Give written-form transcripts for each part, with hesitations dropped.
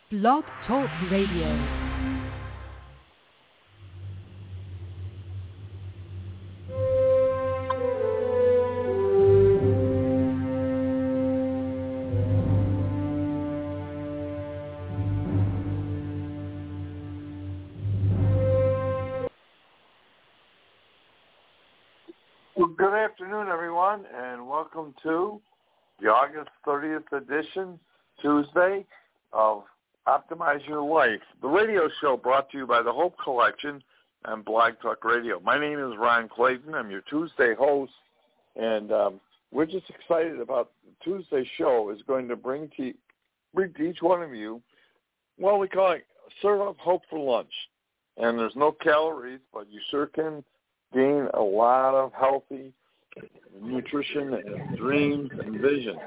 Blog Talk Radio. Good afternoon, everyone, and welcome to the August 30th edition, Tuesday, of Optimize Your Life, the radio show brought to you by the Hope Collection and Blog Talk Radio. My name is Ron Clayton. I'm your Tuesday host, and we're just excited about Tuesday's show is going to bring to each one of you, well, we call it serve up hope for lunch. And there's no calories, but you sure can gain a lot of healthy nutrition and dreams and vision.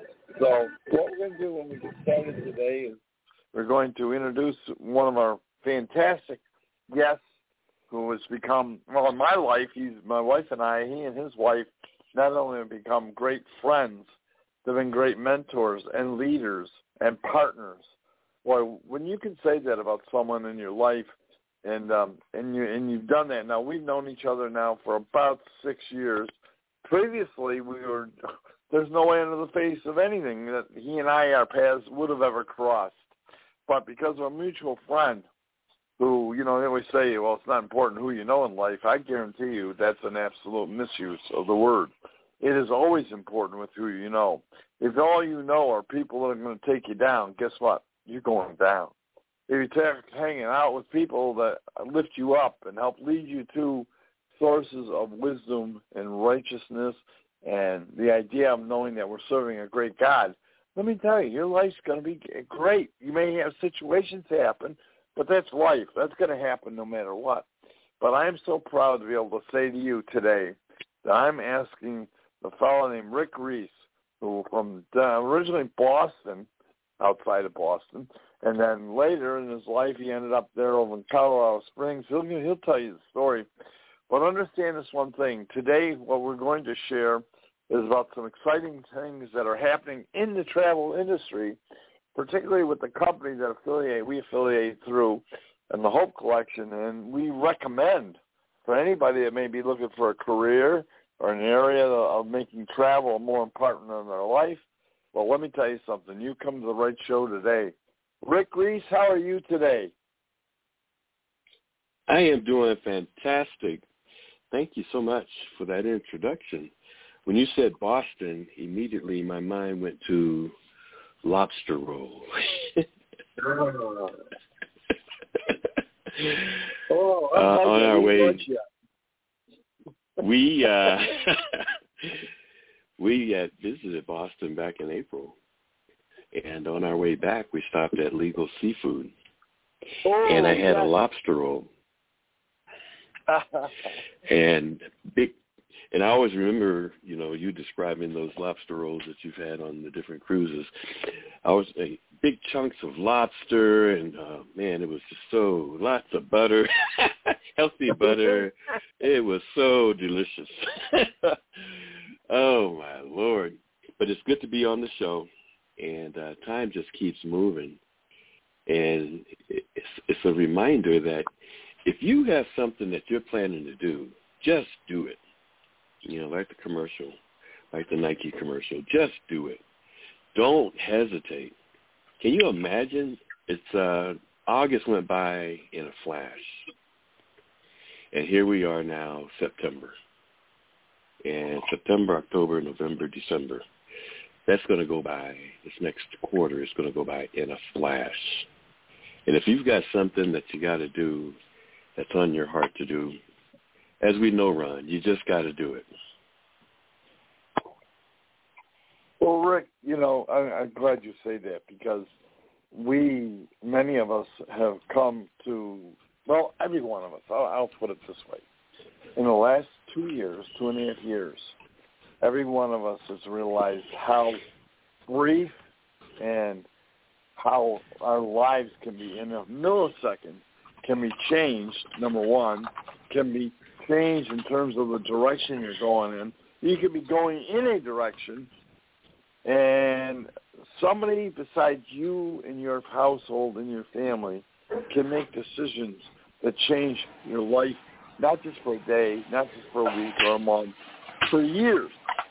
So what we're going to do when we get started today is we're going to introduce one of our fantastic guests who has become, well, in my life, my wife and I, he and his wife, not only have become great friends, they've been great mentors and leaders and partners. Boy, when you can say that about someone in your life, and you've done that. Now, we've known each other now for about 6 years. Previously, there's no way under the face of anything that he and I, our paths would have ever crossed. But because of a mutual friend who, they always say, well, it's not important who you know in life. I guarantee you that's an absolute misuse of the word. It is always important with who you know. If all you know are people that are going to take you down, guess what? You're going down. If you're hanging out with people that lift you up and help lead you to sources of wisdom and righteousness and the idea of knowing that we're serving a great God, let me tell you, your life's going to be great. You may have situations happen, but that's life. That's going to happen no matter what. But I am so proud to be able to say to you today that I'm asking a fellow named Rick Reese, who from originally Boston, outside of Boston, and then later in his life, he ended up there over in Colorado Springs. He'll tell you the story. But understand this one thing. Today, what we're going to share is about some exciting things that are happening in the travel industry, particularly with the company that we affiliate through and the Hope Collection. And we recommend for anybody that may be looking for a career or an area of making travel more important in their life, well, let me tell you something. You come to the right show today. Rick Reese, how are you today? I am doing fantastic. Thank you so much for that introduction. When you said Boston, immediately my mind went to lobster roll. On our way, we had visited Boston back in April, and on our way back, we stopped at Legal Seafood, and I had a lobster roll, and I always remember, you describing those lobster rolls that you've had on the different cruises. Big chunks of lobster, and man, it was just so lots of butter, healthy butter. It was so delicious. Oh, my Lord. But it's good to be on the show, and time just keeps moving. And it's a reminder that if you have something that you're planning to do, just do it. Like the commercial, like the Nike commercial, just do it. Don't hesitate. Can you imagine? It's August went by in a flash, and here we are now, September. And September, October, November, December, that's going to go by. This next quarter is going to go by in a flash. And if you've got something that you got to do that's on your heart to do, as we know, Ron, you just got to do it. Well, Rick, I'm glad you say that because many of us have come to, well, every one of us, I'll put it this way. In the last 2.5 years, every one of us has realized how brief and how our lives can be in a millisecond, can be changed, number one, can be changed in terms of the direction you're going in. You could be going in a direction, and somebody besides you and your household and your family can make decisions that change your life, not just for a day, not just for a week or a month, for years.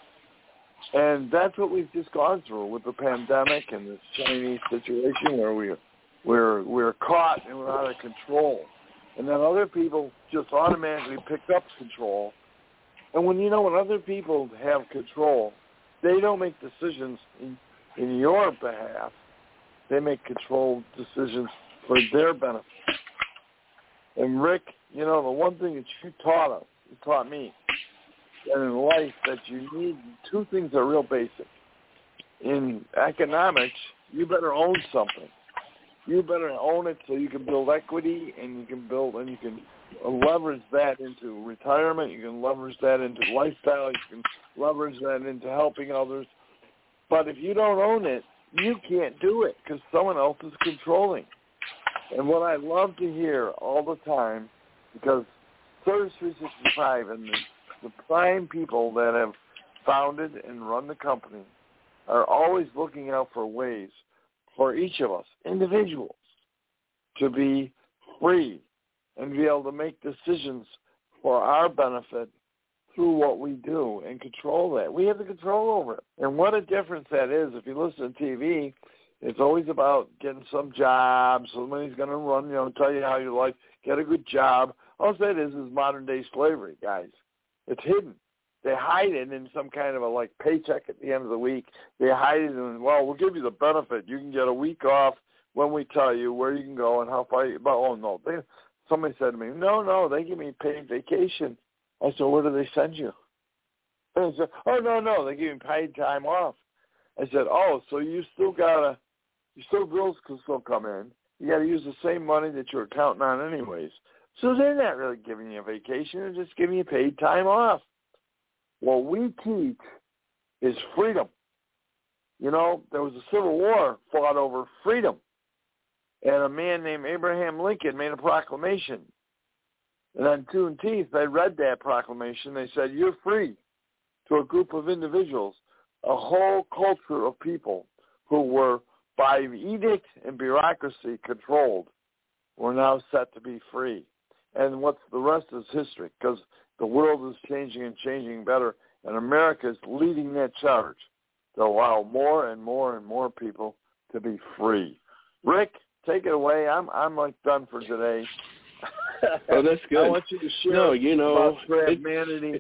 And that's what we've just gone through with the pandemic and this Chinese situation where we're caught and we're out of control. And then other people just automatically picked up control. And when other people have control, they don't make decisions in your behalf. They make controlled decisions for their benefit. And Rick, the one thing that you taught me, and in life that you need, two things are real basic. In economics, you better own something. You better own it so you can build equity and you can leverage that into retirement. You can leverage that into lifestyle. You can leverage that into helping others. But if you don't own it, you can't do it because someone else is controlling. And what I love to hear all the time, because Service 365 and the prime people that have founded and run the company are always looking out for ways for each of us, individuals, to be free and be able to make decisions for our benefit through what we do and control that. We have the control over it. And what a difference that is. If you listen to TV, it's always about getting some job. Somebody's going to run, tell you how your life, get a good job. All that is modern-day slavery, guys. It's hidden. They hide it in some kind of a paycheck at the end of the week. They hide it in, we'll give you the benefit. You can get a week off when we tell you where you can go and how far you, but no. Somebody said to me, no, they give me paid vacation. I said, where do they send you? And I said, no, they give me paid time off. I said, so bills can still come in. You got to use the same money that you're counting on anyways. So they're not really giving you a vacation. They're just giving you paid time off. What we teach is freedom. There was a civil war fought over freedom. And a man named Abraham Lincoln made a proclamation. And on Juneteenth, they read that proclamation. They said, you're free, to a group of individuals, a whole culture of people who were by edict and bureaucracy controlled, were now set to be free. And the rest is history, because the world is changing and changing better, and America is leading that charge to allow more and more and more people to be free. Rick, take it away. I'm done for today. Oh, that's good. I want you to share about Travmanity.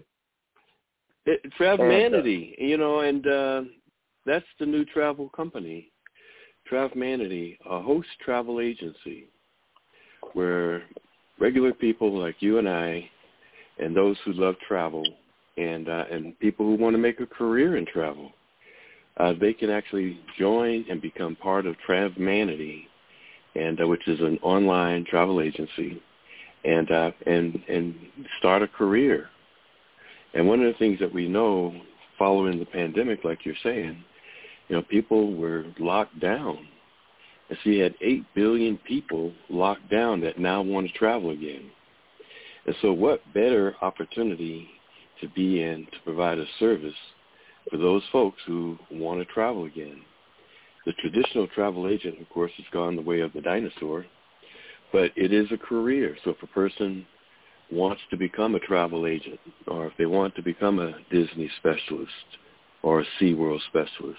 Travmanity, and that's the new travel company, Travmanity, a host travel agency where regular people like you and I and those who love travel and people who want to make a career in travel, they can actually join and become part of Travmanity, and which is an online travel agency, and start a career. And one of the things that we know following the pandemic, like you're saying, people were locked down. And so you had 8 billion people locked down that now want to travel again. And so what better opportunity to be in to provide a service for those folks who want to travel again. The traditional travel agent, of course, has gone the way of the dinosaur, but it is a career. So if a person wants to become a travel agent, or if they want to become a Disney specialist or a SeaWorld specialist,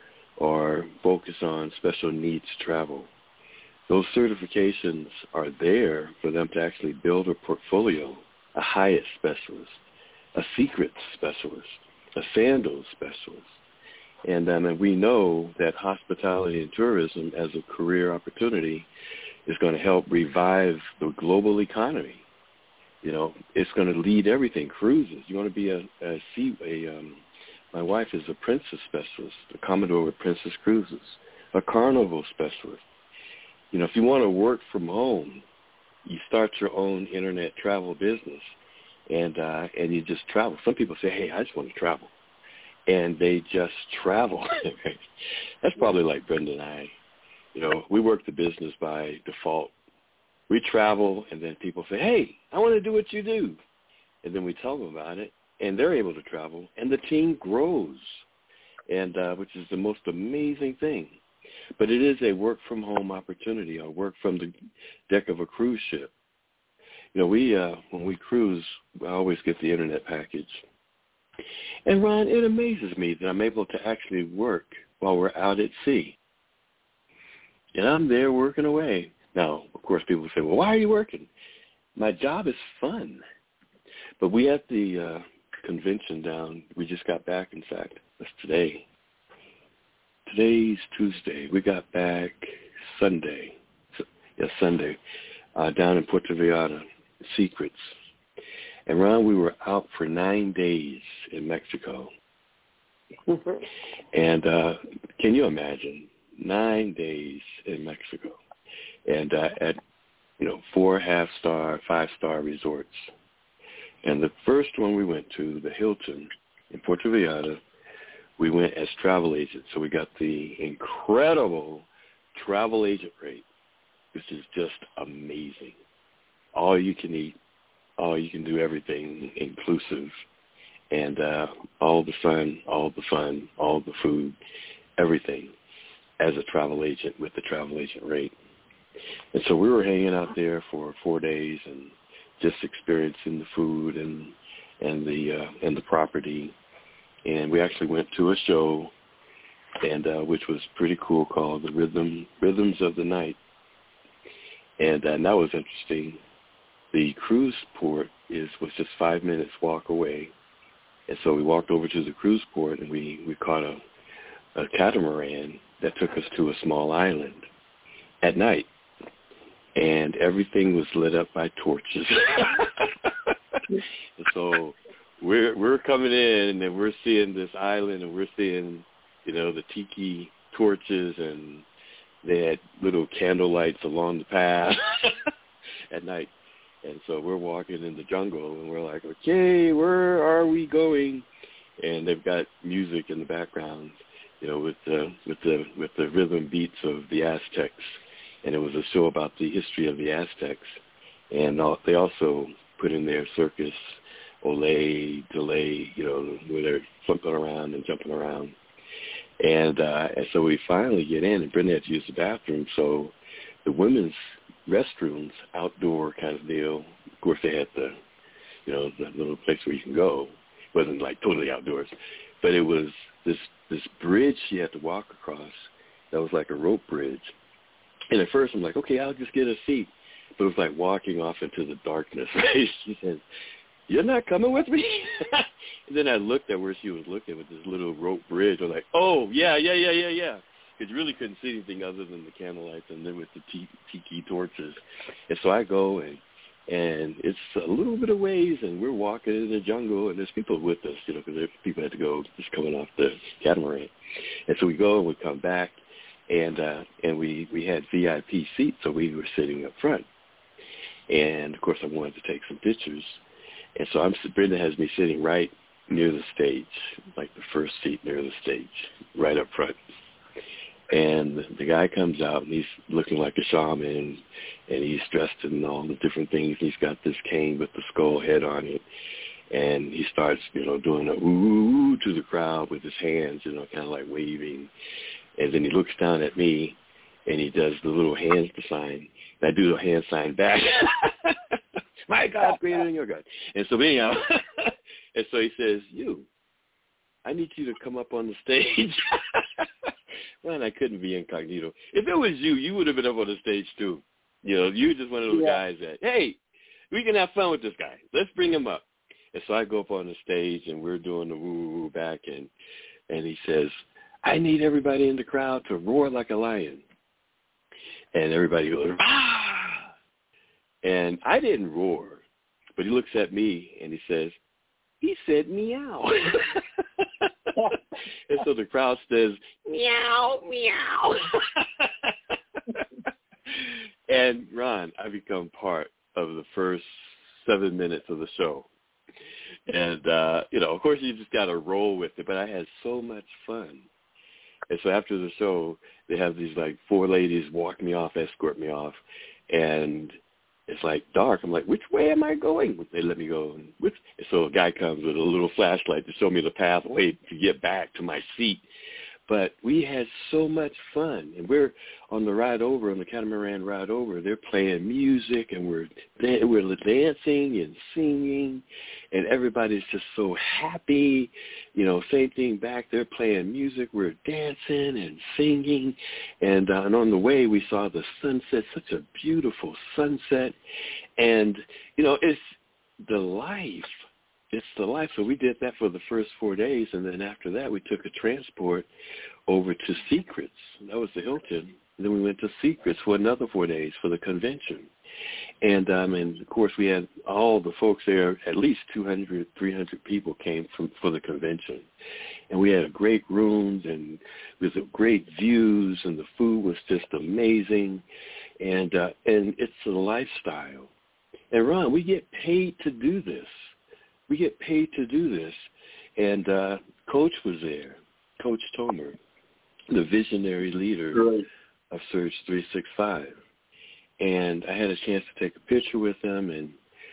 or focus on special needs travel, those certifications are there for them to actually build a portfolio, a Hyatt specialist, a Secrets specialist, a Sandals specialist. And we know that hospitality and tourism as a career opportunity is going to help revive the global economy. It's going to lead everything. Cruises. You want to be my wife is a Princess specialist, a Commodore with Princess Cruises, a Carnival specialist. If you want to work from home, you start your own internet travel business, and you just travel. Some people say, hey, I just want to travel. And they just travel. That's probably like Brenda and I. We work the business by default. We travel, and then people say, hey, I want to do what you do. And then we tell them about it, and they're able to travel, and the team grows. and which is the most amazing thing. But it is a work-from-home opportunity, or work from the deck of a cruise ship. You know, when we cruise, I always get the internet package. And, Ron, it amazes me that I'm able to actually work while we're out at sea. And I'm there working away. Now, of course, people say, well, why are you working? My job is fun. But we had the convention down. We just got back, in fact. That's today. Today's Tuesday. We got back Sunday. Sunday, down in Puerto Vallarta, Secrets. And, Ron, we were out for 9 days in Mexico. And can you imagine 9 days in Mexico, and at 4 half-star, 5-star resorts. And the first one we went to, the Hilton in Puerto Vallarta, we went as travel agents. So we got the incredible travel agent rate, which is just amazing. All you can eat, all you can do, everything inclusive, and all the fun, all the food, everything as a travel agent with the travel agent rate. And so we were hanging out there for 4 days and just experiencing the food and the property. And we actually went to a show, and which was pretty cool, called the Rhythms of the Night. And that was interesting. The cruise port was just 5 minutes walk away. And so we walked over to the cruise port, and we caught a catamaran that took us to a small island at night. And everything was lit up by torches. And so we're coming in, and we're seeing this island, and we're seeing, the tiki torches, and they had little candle lights along the path at night. And so we're walking in the jungle, and we're like, okay, where are we going? And they've got music in the background, with the rhythm beats of the Aztecs. And it was a show about the history of the Aztecs. And they also put in their circus, Olay, Delay, where they're flipping around and jumping around. And so we finally get in, and Brenda had to use the bathroom. So the women's restrooms, outdoor kind of deal. Of course, they had the little place where you can go. It wasn't like totally outdoors, but it was this bridge you had to walk across. That was like a rope bridge. And at first I'm like, okay, I'll just get a seat. But it was like walking off into the darkness. She said, you're not coming with me? And then I looked at where she was looking with this little rope bridge. I was like, oh, yeah. Because you really couldn't see anything other than the candlelights and then with the tiki torches. And so I go, and it's a little bit of ways, and we're walking in the jungle, and there's people with us, because people had to go just coming off the catamaran. And so we go, and we come back, and we had VIP seats, so we were sitting up front. And, of course, I wanted to take some pictures. And so Brenda has me sitting right near the stage, like the first seat near the stage, right up front. And the guy comes out, and he's looking like a shaman, and he's dressed in all the different things. He's got this cane with the skull head on it. And he starts, doing a ooh to the crowd with his hands, kind of like waving. And then he looks down at me, and he does the little hand sign. And I do the hand sign back. My God's greater than your God. And so anyhow, and so he says, I need you to come up on the stage. Well, I couldn't be incognito. If it was you would have been up on the stage too. You're just one of those guys that, hey, we can have fun with this guy. Let's bring him up. And so I go up on the stage, and we're doing the woo-woo back, and he says, I need everybody in the crowd to roar like a lion. And everybody goes, ah! And I didn't roar, but he looks at me, and he says, he said meow. And so the crowd says, meow, meow. And, Ron, I become part of the first 7 minutes of the show. And, of course, you just got to roll with it. But I had so much fun. And so after the show, they have these, 4 ladies walk me off, escort me off. And it's like dark. I'm like, which way am I going? They let me go. And so a guy comes with a little flashlight to show me the pathway to get back to my seat. But we had so much fun, and we're on the ride over, on the catamaran ride over. They're playing music, and we're dancing and singing, and everybody's just so happy. You know, same thing back. They're playing music. We're dancing and singing, and on the way we saw the sunset, such a beautiful sunset, and you know, it's the life. It's the life. So we did that for the first 4 days, and then after that we took a transport over to Secrets. That was the Hilton. And then we went to Secrets for another 4 days for the convention. And of course we had all the folks there, at least 200, 300 people came for the convention. And we had great rooms and with great views, and the food was just amazing. And it's a lifestyle. And Ron, we get paid to do this. We get paid to do this, and Coach was there, Coach Tomer, the visionary leader of Surge 365, and I had a chance to take a picture with him, and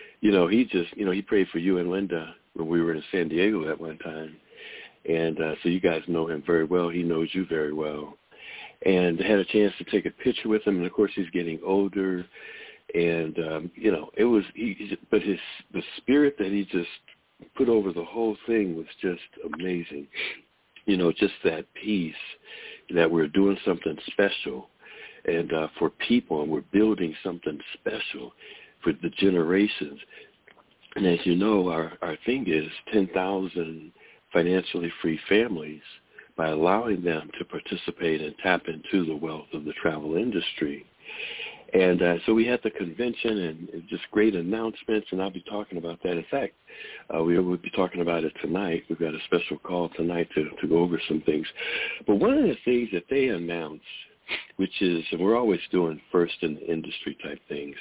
he prayed for you and Linda when we were in San Diego at one time, and so you guys know him very well. He knows you very well, and I had a chance to take a picture with him, and of course he's getting older. And, it was, the spirit that he just put over the whole thing was just amazing. You know, just that peace that we're doing something special and for people, and we're building something special for the generations. And as you know, our thing is 10,000 financially free families by allowing them to participate and tap into the wealth of the travel industry. And so we had the convention and just great announcements, and I'll be talking about that. In fact, we will be talking about it tonight. We've got a special call tonight to go over some things. But one of the things that they announced, which is, and we're always doing first in the industry type things,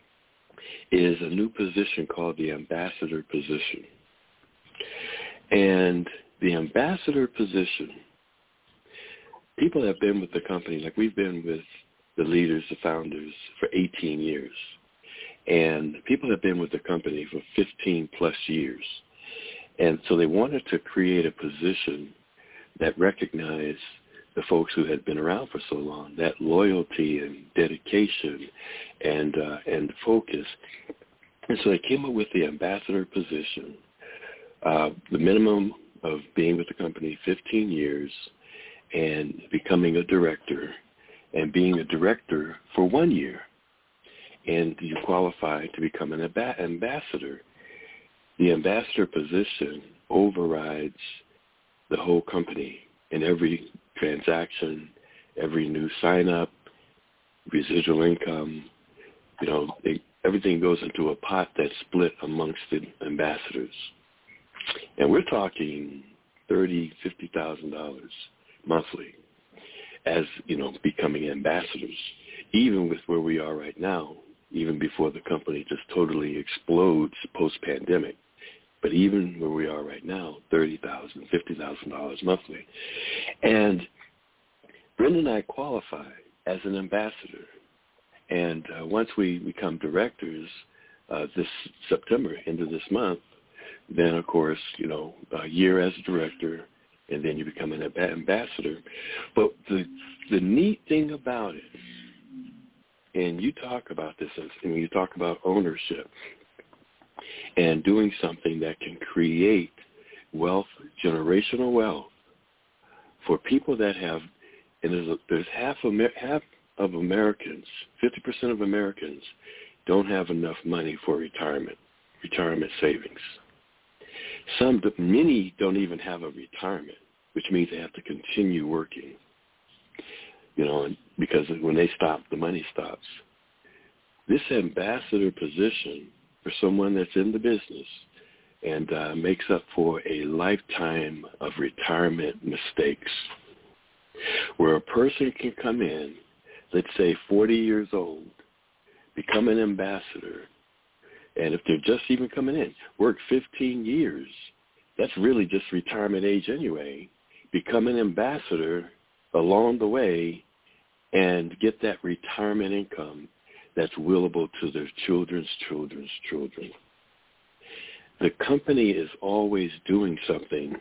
is a new position called the ambassador position. And the ambassador position, people have been with the company, like we've been with the leaders, the founders, for 18 years. And people have been with the company for 15 plus years. And so they wanted to create a position that recognized the folks who had been around for so long, that loyalty and dedication and focus. And so they came up with the ambassador position, the minimum of being with the company 15 years and becoming a director, and being a director for 1 year, and you qualify to become an ambassador. The ambassador position overrides the whole company in every transaction, every new sign-up, residual income. Everything goes into a pot that's split amongst the ambassadors. And we're talking $30,000, $50,000 monthly as, becoming ambassadors, even with where we are right now, even before the company just totally explodes post-pandemic. But even where we are right now, $30,000, $50,000 monthly. And Brenda and I qualify as an ambassador. And once we become directors this September, end of this month, then, of course, a year as a director, and then you become an ambassador. But the neat thing about it, and you talk about this, and you talk about ownership and doing something that can create wealth, generational wealth, for people that have, and there's half of Americans, 50% of Americans don't have enough money for retirement savings. Many don't even have a retirement, which means they have to continue working, because when they stop, the money stops. This ambassador position for someone that's in the business and makes up for a lifetime of retirement mistakes, where a person can come in, let's say 40 years old, become an ambassador, and if they're just even coming in, work 15 years, that's really just retirement age anyway, become an ambassador along the way and get that retirement income that's willable to their children's children's children. The company is always doing something,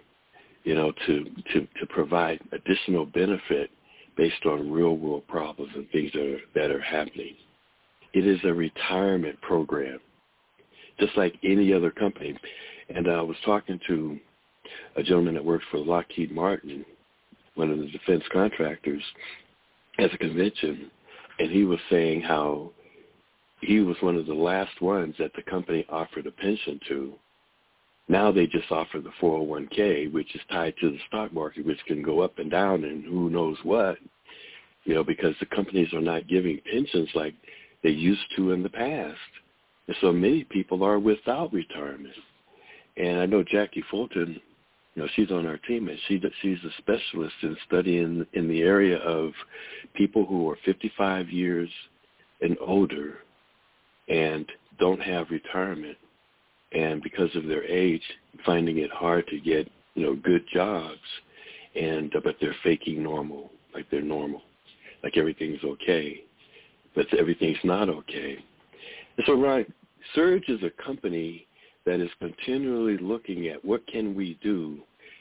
to provide additional benefit based on real-world problems and things that are happening. It is a retirement program, just like any other company. And I was talking to a gentleman that works for Lockheed Martin, one of the defense contractors, at a convention, and he was saying how he was one of the last ones that the company offered a pension to. Now they just offer the 401k, which is tied to the stock market, which can go up and down and who knows what, because the companies are not giving pensions like they used to in the past. And so many people are without retirement. And I know Jackie Fulton, she's on our team, and she's a specialist in studying in the area of people who are 55 years and older and don't have retirement. And because of their age, finding it hard to get, good jobs, but they're faking normal, like they're normal, like everything's okay, but everything's not okay. And so, Ryan, Surge is a company that is continually looking at what can we do,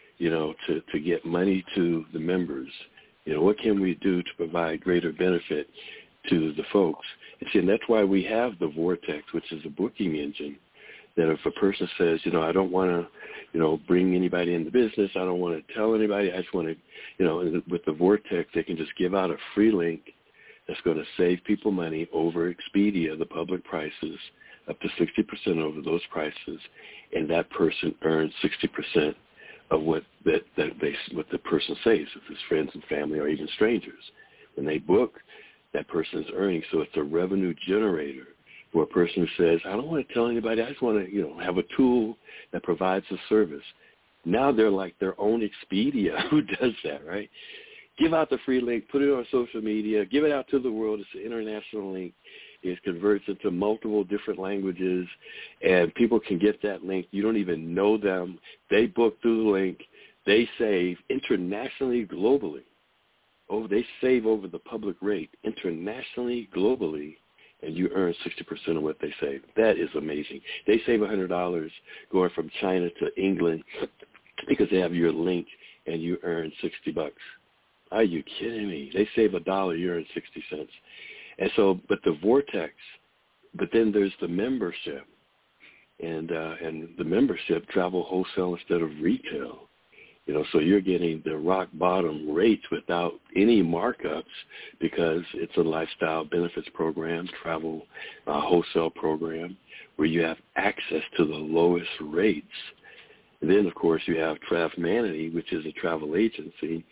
to get money to the members. What can we do to provide greater benefit to the folks? And that's why we have the Vortex, which is a booking engine, that if a person says, I don't want to, bring anybody in the business, I don't want to tell anybody, I just want to, with the Vortex, they can just give out a free link that's going to save people money over Expedia, the public prices, up to 60% over those prices, and that person earns 60% of what what the person saves, if it's friends and family or even strangers. When they book, that person's earning, so it's a revenue generator for a person who says, I don't want to tell anybody, I just want to, have a tool that provides a service. Now they're like their own Expedia who does that, right? Give out the free link, put it on social media, give it out to the world. It's an international link. It converts into multiple different languages, and people can get that link. You don't even know them. They book through the link. They save internationally, globally. They save over the public rate internationally, globally, and you earn 60% of what they save. That is amazing. They save $100 going from China to England because they have your link, and you earn $60. Are you kidding me? They save $1, you earn 60 cents. And so, but the Vortex, but then there's the membership, and the membership travel wholesale instead of retail. So you're getting the rock bottom rates without any markups because it's a lifestyle benefits program, travel wholesale program, where you have access to the lowest rates. And then, of course, you have Travemanity, which is a travel agency.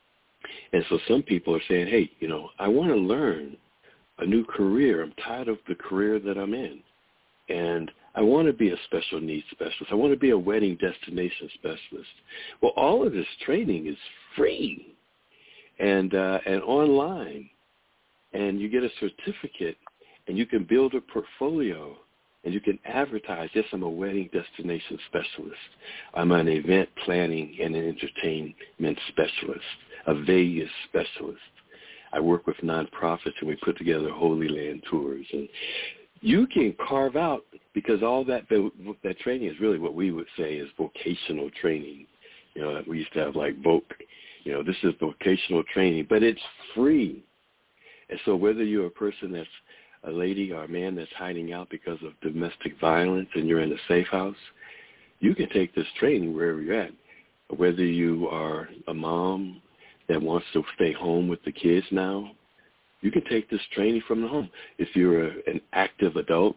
And so some people are saying, hey, I want to learn a new career. I'm tired of the career that I'm in. And I want to be a special needs specialist. I want to be a wedding destination specialist. Well, all of this training is free and online. And you get a certificate, and you can build a portfolio, and you can advertise, yes, I'm a wedding destination specialist. I'm an event planning and an entertainment specialist, a Vegas specialist. I work with nonprofits, and we put together Holy Land tours. And you can carve out, because all that training is really what we would say is vocational training. We used to have like VOC. This is vocational training, but it's free. And so whether you're a person that's a lady or a man that's hiding out because of domestic violence and you're in a safe house, you can take this training wherever you're at. Whether you are a mom that wants to stay home with the kids now, you can take this training from the home. If you're an active adult,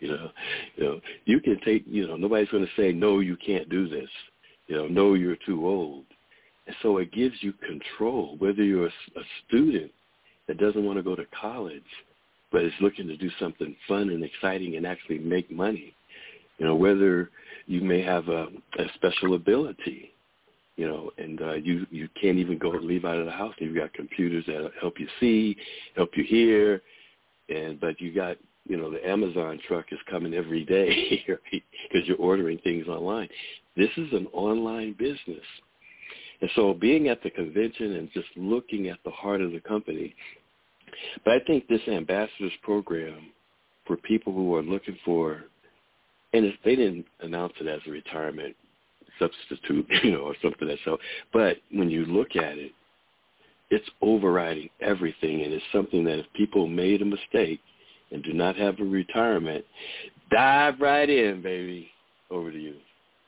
you can take, nobody's going to say, no, you can't do this. No, you're too old. And so it gives you control, whether you're a student that doesn't want to go to college, but is looking to do something fun and exciting and actually make money. Whether you may have a special ability, and you can't even go and leave out of the house. You've got computers that help you see, help you hear, but you got, the Amazon truck is coming every day because you're ordering things online. This is an online business. And so being at the convention and just looking at the heart of the company, But I think this ambassadors program for people who are looking for, and they didn't announce it as a retirement substitute, or something that's so. But when you look at it, it's overriding everything, and it's something that if people made a mistake and do not have a retirement, dive right in, baby. Over to you.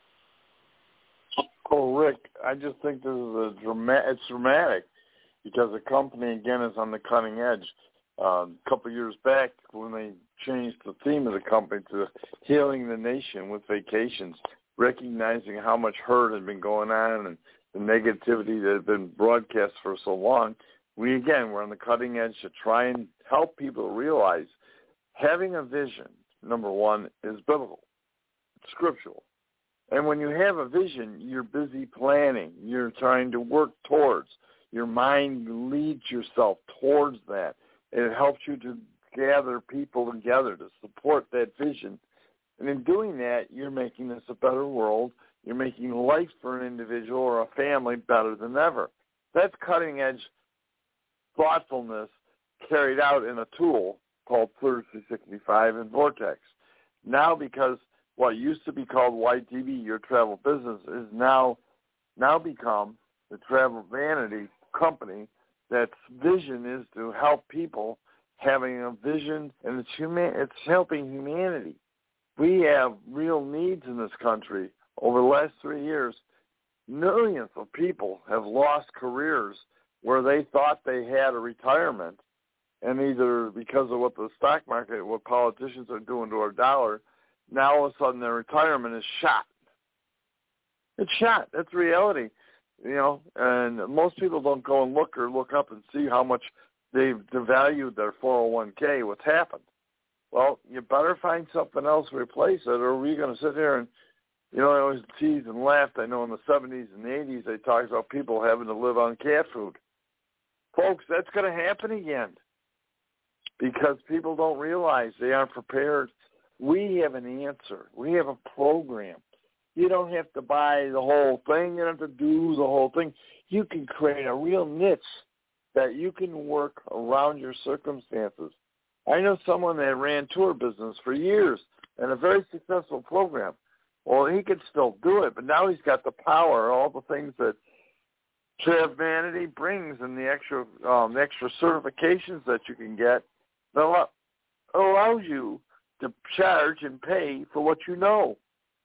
Oh, Rick, I just think this is it's dramatic because the company, again, is on the cutting edge. A couple of years back when they changed the theme of the company to healing the nation with vacations, recognizing how much hurt had been going on and the negativity that had been broadcast for so long, we're on the cutting edge to try and help people realize having a vision, number one, is biblical. It's scriptural. And when you have a vision, you're busy planning. You're trying to work towards. Your mind leads yourself towards that. It helps you to gather people together to support that vision. And in doing that, you're making this a better world. You're making life for an individual or a family better than ever. That's cutting-edge thoughtfulness carried out in a tool called 365 and Vortex. Now, because what used to be called YTV, Your Travel Business, is now become the Travel Vanity company that's vision is to help people having a vision, and it's helping humanity. We have real needs in this country. Over the last 3 years, millions of people have lost careers where they thought they had a retirement, and either because of what the stock market, what politicians are doing to our dollar, now all of a sudden their retirement is shot. It's shot. That's reality, and most people don't go and look up and see how much they've devalued their 401k, what's happened. Well, you better find something else to replace it, or we're going to sit here and, I always teased and laughed. I know in the 70s and the 80s they talked about people having to live on cat food. Folks, that's going to happen again because people don't realize they aren't prepared. We have an answer. We have a program. You don't have to buy the whole thing. You don't have to do the whole thing. You can create a real niche that you can work around your circumstances. I know someone that ran tour business for years and a very successful program. Well, he could still do it, but now he's got the power, all the things that Travel Vanity brings and the extra certifications that you can get that allows you to charge and pay for what you know.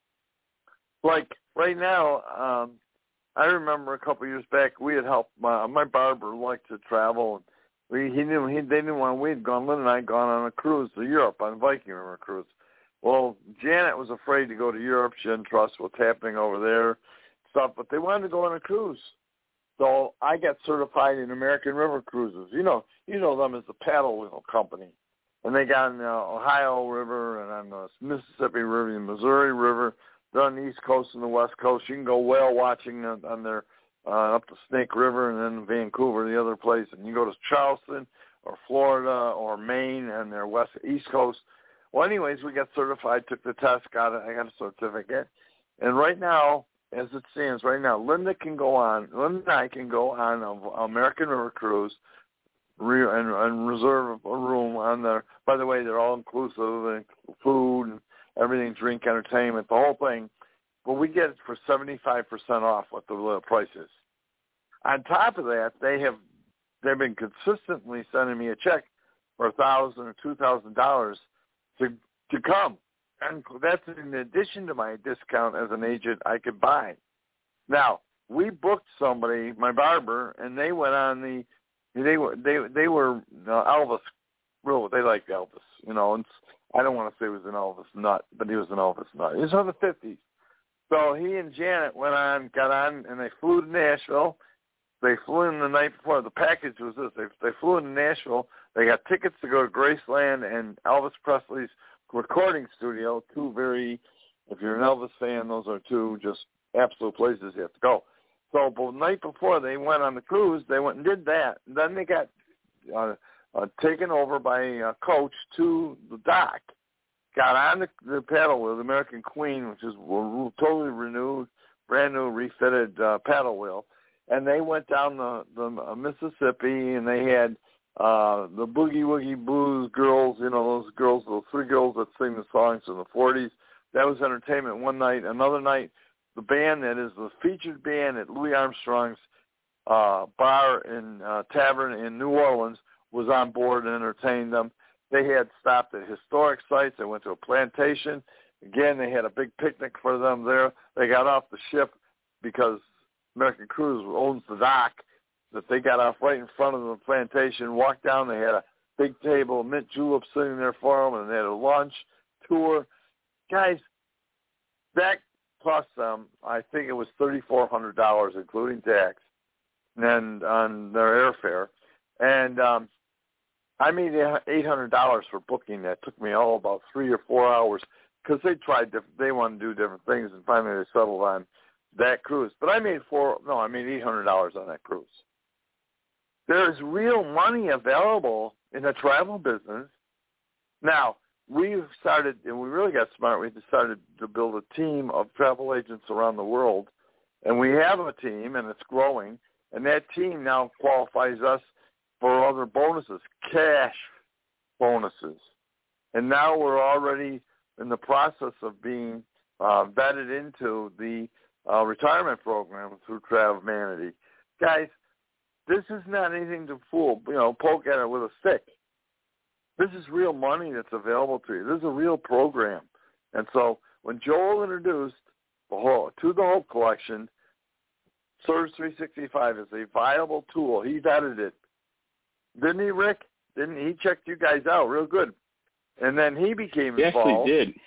Like right now, I remember a couple of years back we had helped my barber liked to travel, and they knew when we'd gone. Lynn and I had gone on a cruise to Europe on Viking River cruise. Well, Janet was afraid to go to Europe. She didn't trust what's happening over there, stuff. But they wanted to go on a cruise, so I got certified in American River Cruises. You know them as the paddle wheel company, and they got on the Ohio River and on the Mississippi River, and Missouri River. They're on the East Coast and the West Coast. You can go whale watching on their up the Snake River and then Vancouver, the other place, and you go to Charleston or Florida or Maine and their East Coast. Well, anyways, we got certified, took the test, I got a certificate. And right now, as it stands right now, Linda and I can go on an American River Cruise and reserve a room on there. By the way, they're all inclusive, and food and everything, drink, entertainment, the whole thing. But we get it for 75% off what the price is. On top of that, they've been consistently sending me a check for $1,000 or $2,000 to come, and that's in addition to my discount as an agent I could buy. Now we booked somebody, my barber, and they went on they were Elvis. Real, they liked Elvis, and I don't want to say he was an Elvis nut, but he was an Elvis nut. He was from the 50s. So he and Janet got on, and they flew to Nashville. They flew in the night before. The package was this. They flew into Nashville. They got tickets to go to Graceland and Elvis Presley's recording studio, two if you're an Elvis fan, those are two just absolute places you have to go. So the night before they went on the cruise, they went and did that. And then they got taken over by a coach to the dock, got on the paddle wheel, the American Queen, which is totally renewed, brand new, refitted paddle wheel. And they went down the Mississippi, and they had the Boogie Woogie Blues girls, those girls, those three girls that sing the songs from the 40s. That was entertainment one night. Another night, the band that is the featured band at Louis Armstrong's bar and tavern in New Orleans was on board and entertained them. They had stopped at historic sites. They went to a plantation. Again, they had a big picnic for them there. They got off the ship because American Cruise owns the dock, that they got off right in front of the plantation, walked down. They had a big table of mint juleps sitting there for them, and they had a lunch tour. Guys, that cost them, I think it was $3,400, including tax, and on their airfare. And I made $800 for booking that. Took me about 3 or 4 hours because they wanted to do different things, and finally they settled on that cruise. But I made $800 on that cruise. There's real money available in the travel business. Now, we've started, and we really got smart. We decided to build a team of travel agents around the world, and we have a team, and it's growing. And that team now qualifies us for other bonuses, cash bonuses. And now we're already in the process of being vetted into the retirement program through TravManity. Guys, this is not anything to poke at it with a stick. This is real money that's available to you. This is a real program. And so when Joel introduced the Hope Collection, Surge 365 is a viable tool. He vetted it. Didn't he, Rick? Didn't he? Checked you guys out real good. And then he became involved. Yes, he did.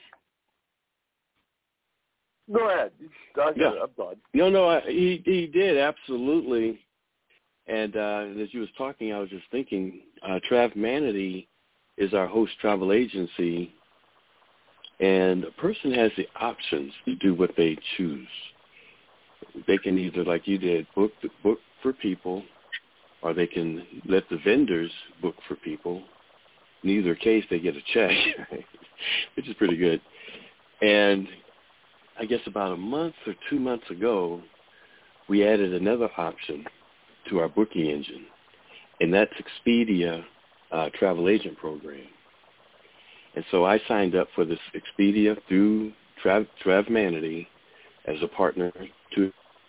Go ahead. I'm done. No, he did, absolutely. And as you was talking, I was just thinking, TravManity is our host travel agency, and a person has the options to do what they choose. They can either, like you did, book for people, or they can let the vendors book for people. In either case, they get a check, which is pretty good. And I guess about a month or 2 months ago, we added another option to our booking engine, and that's Expedia travel agent program. And so I signed up for this Expedia through TravManity as a partner to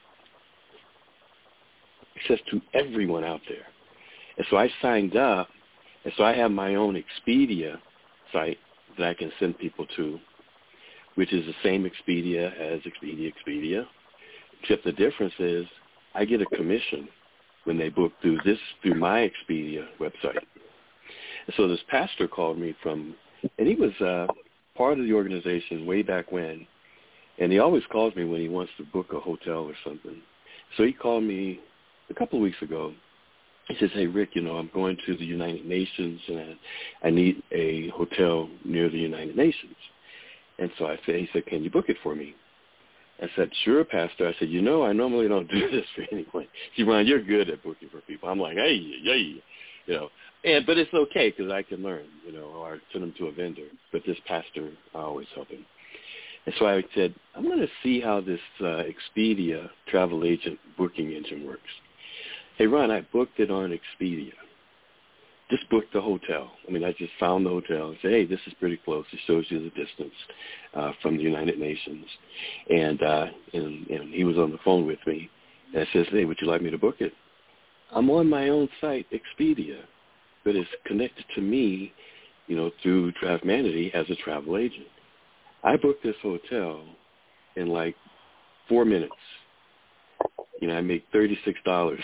access to everyone out there. And so I signed up, and so I have my own Expedia site that I can send people to, which is the same Expedia as Expedia, except the difference is I get a commission when they book through my Expedia website. And so this pastor called me and he was part of the organization way back when, and he always calls me when he wants to book a hotel or something. So he called me a couple of weeks ago. He says, "Hey, Rick, I'm going to the United Nations, and I need a hotel near the United Nations." And so he said, "Can you book it for me?" I said, "Sure, Pastor." I said, I normally don't do this for anyone. He said, "Ron, you're good at booking for people." I'm like, hey, but it's okay because I can learn, or send them to a vendor. But this pastor, I always help him. And so I said, I'm going to see how this Expedia travel agent booking engine works. Hey, Ron, I booked it on Expedia. Just booked the hotel. I just found the hotel and said, hey, this is pretty close. It shows you the distance from the United Nations. And he was on the phone with me. And I says, hey, would you like me to book it? I'm on my own site, Expedia, but it's connected to me, through TravManity as a travel agent. I booked this hotel in like 4 minutes. I make $36.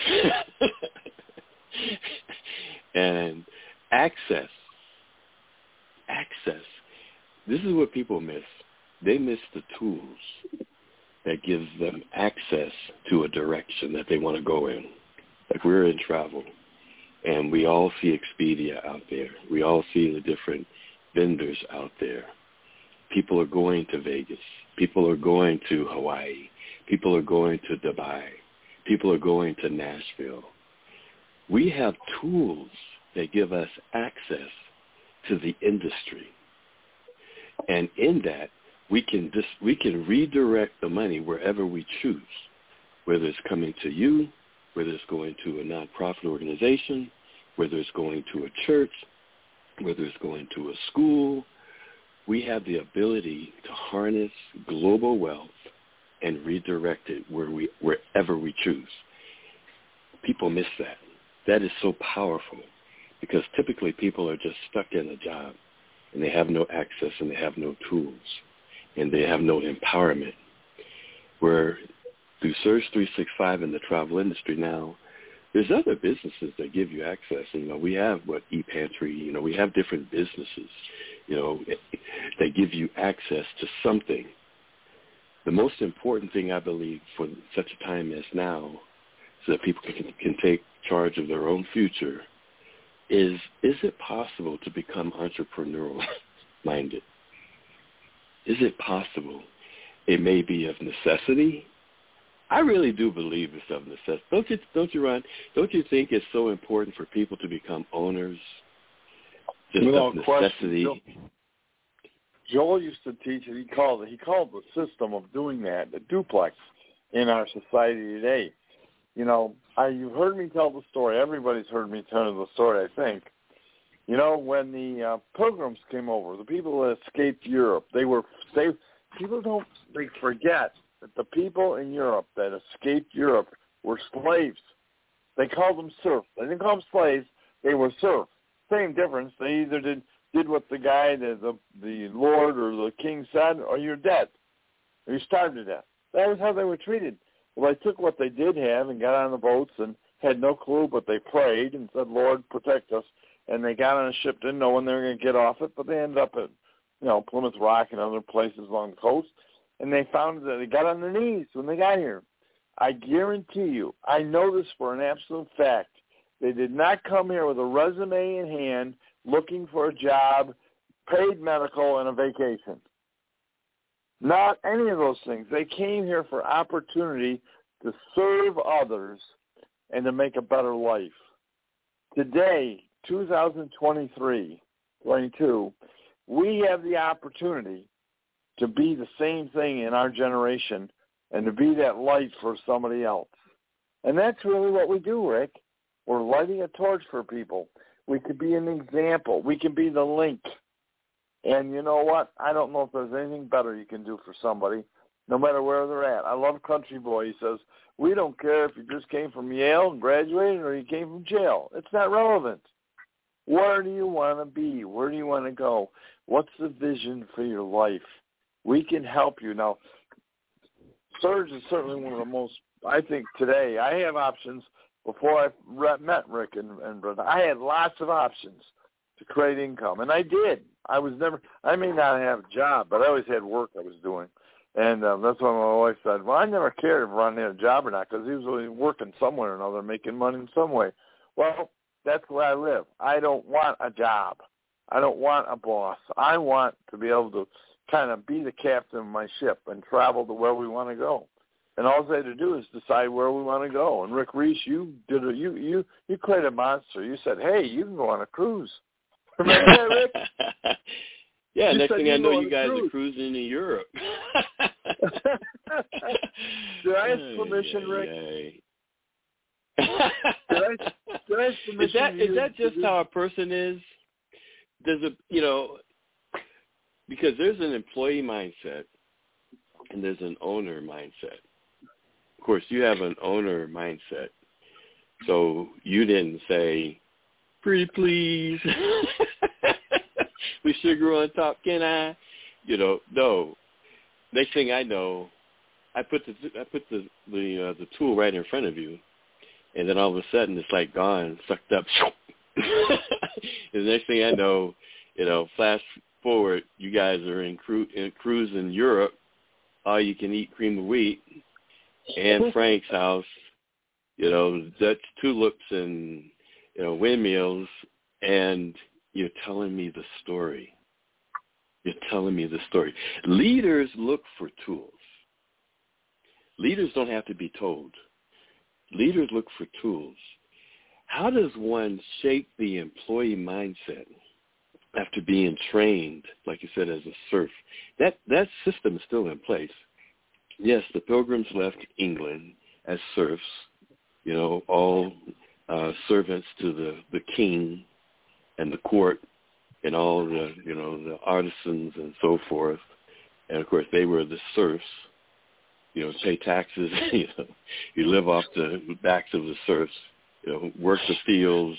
And access. This is what people miss. They miss the tools that gives them access to a direction that they want to go in. Like we're in travel, and we all see Expedia out there. We all see the different vendors out there. People are going to Vegas. People are going to Hawaii. People are going to Dubai. People are going to Nashville. We have tools that give us access to the industry. And in that, we can redirect the money wherever we choose, whether it's coming to you, whether it's going to a nonprofit organization, whether it's going to a church, whether it's going to a school. We have the ability to harness global wealth and redirect it wherever we choose. People miss that. That is so powerful because typically people are just stuck in a job and they have no access and they have no tools and they have no empowerment. Where through Surge 365 in the travel industry now, there's other businesses that give you access. We have ePantry, we have different businesses, that give you access to something. The most important thing, I believe, for such a time as now, so that people can take charge of their own future, is it possible to become entrepreneurial-minded? Is it possible? It may be of necessity. I really do believe it's of necessity. Don't you, Ron? Don't you think it's so important for people to become owners? Just of necessity. Joel used to teach it. He called the system of doing that, the duplex, in our society today. You've heard me tell the story. Everybody's heard me tell the story, I think. When the Pilgrims came over, the people that escaped Europe, they forget that the people in Europe that escaped Europe were slaves. They called them serfs. They didn't call them slaves. They were serfs. Same difference. They either did what the guy, the lord or the king said, or you're dead. Or you starved to death. That was how they were treated. Well, they took what they did have and got on the boats and had no clue, but they prayed and said, Lord, protect us. And they got on a ship, didn't know when they were going to get off it, but they ended up at, Plymouth Rock and other places along the coast. And they found that they got on their knees when they got here. I guarantee you, I know this for an absolute fact, they did not come here with a resume in hand looking for a job, paid medical, and a vacation. Not any of those things. They came here for opportunity to serve others and to make a better life. Today, 2023, 22, we have the opportunity to be the same thing in our generation and to be that light for somebody else. And that's really what we do, Rick. We're lighting a torch for people. We could be an example. We can be the link. And you know what? I don't know if there's anything better you can do for somebody, no matter where they're at. I love Country Boy. He says, we don't care if you just came from Yale and graduated or you came from jail. It's not relevant. Where do you want to be? Where do you want to go? What's the vision for your life? We can help you. Now, Surge is certainly one of the most, I think today, I have options. Before I met Rick and Brenda, I had lots of options to create income, and I did. I may not have a job, but I always had work I was doing. And that's why my wife said, well, I never cared if Ron had a job or not because he was really working somewhere or another, making money in some way. Well, that's where I live. I don't want a job. I don't want a boss. I want to be able to kind of be the captain of my ship and travel to where we want to go. And all they had to do is decide where we want to go. And Rick Reese, you created a monster. You said, hey, you can go on a cruise. Remember that, Rick? Yeah, next thing I know, you guys are cruising in Europe. Did I ask permission, Rick? Did I ask permission? Is that just how a person is? Because there's an employee mindset and there's an owner mindset. Of course, you have an owner mindset. So you didn't say, pretty please, with sugar on top, can I? No. Next thing I know, I put the tool right in front of you, and then all of a sudden it's like gone, sucked up. And the next thing I know, flash forward, you guys are in cruise in Europe, all you can eat cream of wheat, Anne Frank's house, Dutch tulips and windmills, and you're telling me the story. You're telling me the story. Leaders look for tools. Leaders don't have to be told. Leaders look for tools. How does one shape the employee mindset after being trained, like you said, as a serf? That system is still in place. Yes, the Pilgrims left England as serfs, all servants to the king and the court and all the, the artisans and so forth. And, of course, they were the serfs, pay taxes, you live off the backs of the serfs, work the fields,